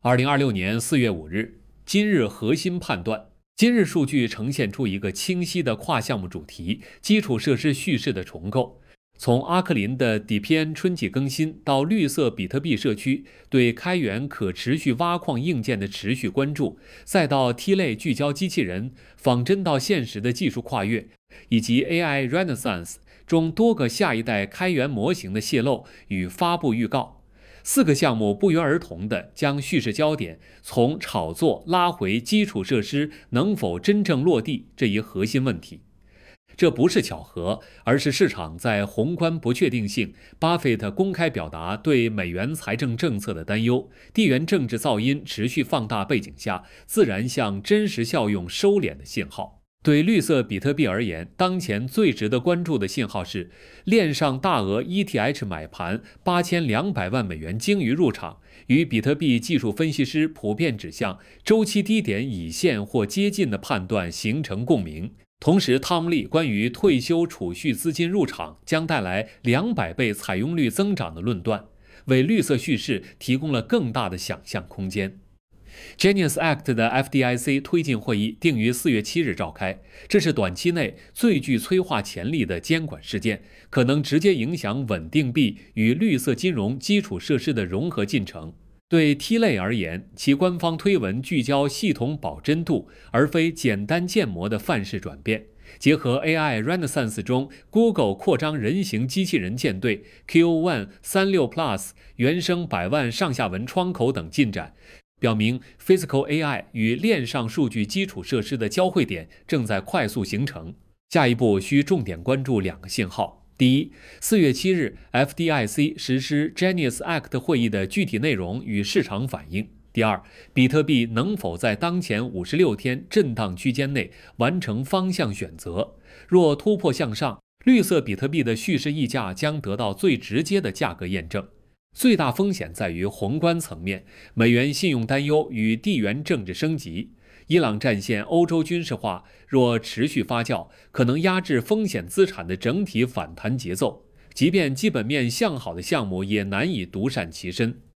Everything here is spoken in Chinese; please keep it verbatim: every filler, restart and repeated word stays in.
二零二六年四月五日，今日核心判断。今日数据呈现出一个清晰的跨项目主题：基础设施叙事的重构。从阿克林的 D P N 春季更新到绿色比特币社区对开源可持续挖矿硬件的持续关注，再到 T 类聚焦机器人仿真到现实的技术跨越，以及 A I Renaissance 中多个下一代开源模型的泄露与发布预告。四个项目不约而同地将叙事焦点从炒作拉回基础设施能否真正落地这一核心问题。这不是巧合，而是市场在宏观不确定性、巴菲特公开表达对美元财政政策的担忧、地缘政治噪音持续放大背景下，自然向真实效用收敛的信号。对绿色比特币而言，当前最值得关注的信号是链上大额 E T H 买盘八千两百万美元鲸鱼入场，与比特币技术分析师普遍指向周期低点已现或接近的判断形成共鸣。同时，汤姆利关于退休储蓄资金入场将带来两百倍采用率增长的论断，为绿色叙事提供了更大的想象空间。Genius Act 的 F D I C 推进会议定于四月七日召开，这是短期内最具催化潜力的监管事件，可能直接影响稳定币与绿色金融基础设施的融合进程。对 T 类而言，其官方推文聚焦系统保真度，而非简单建模的范式转变。结合 A I Renaissance 中 Google 扩张人形机器人舰队 Q 一 三六 Plus 原生百万上下文窗口等进展，表明 Physical A I 与链上数据基础设施的交汇点正在快速形成。下一步需重点关注两个信号。第一，四月七日 F D I C 实施 Genius Act 会议的具体内容与市场反应。第二，比特币能否在当前五十六天震荡区间内完成方向选择？若突破向上，绿色比特币的叙事溢价将得到最直接的价格验证。最大风险在于宏观层面，美元信用担忧与地缘政治升级。伊朗战线、欧洲军事化若持续发酵，可能压制风险资产的整体反弹节奏。即便基本面向好的项目也难以独善其身。